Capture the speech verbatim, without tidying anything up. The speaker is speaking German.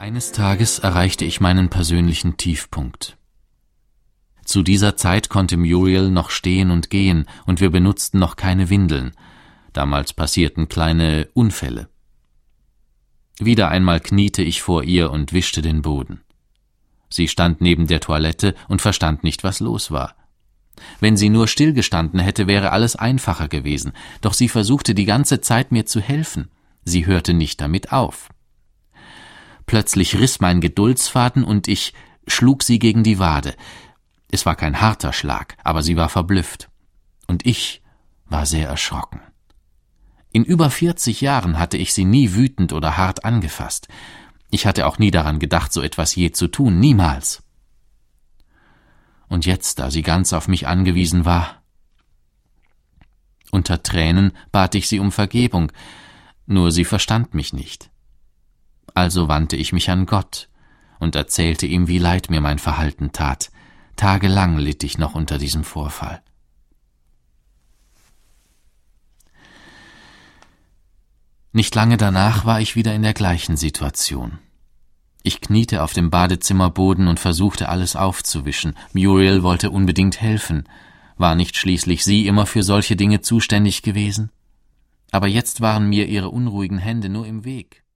Eines Tages erreichte ich meinen persönlichen Tiefpunkt. Zu dieser Zeit konnte Muriel noch stehen und gehen, und wir benutzten noch keine Windeln. Damals passierten kleine Unfälle. Wieder einmal kniete ich vor ihr und wischte den Boden. Sie stand neben der Toilette und verstand nicht, was los war. Wenn sie nur stillgestanden hätte, wäre alles einfacher gewesen, doch sie versuchte die ganze Zeit, mir zu helfen. Sie hörte nicht damit auf. Plötzlich riss mein Geduldsfaden und ich schlug sie gegen die Wade. Es war kein harter Schlag, aber sie war verblüfft. Und ich war sehr erschrocken. In über vierzig Jahren hatte ich sie nie wütend oder hart angefasst. Ich hatte auch nie daran gedacht, so etwas je zu tun, niemals. Und jetzt, da sie ganz auf mich angewiesen war, unter Tränen bat ich sie um Vergebung, nur sie verstand mich nicht. Also wandte ich mich an Gott und erzählte ihm, wie leid mir mein Verhalten tat. Tagelang litt ich noch unter diesem Vorfall. Nicht lange danach war ich wieder in der gleichen Situation. Ich kniete auf dem Badezimmerboden und versuchte, alles aufzuwischen. Muriel wollte unbedingt helfen. War nicht schließlich sie immer für solche Dinge zuständig gewesen? Aber jetzt waren mir ihre unruhigen Hände nur im Weg.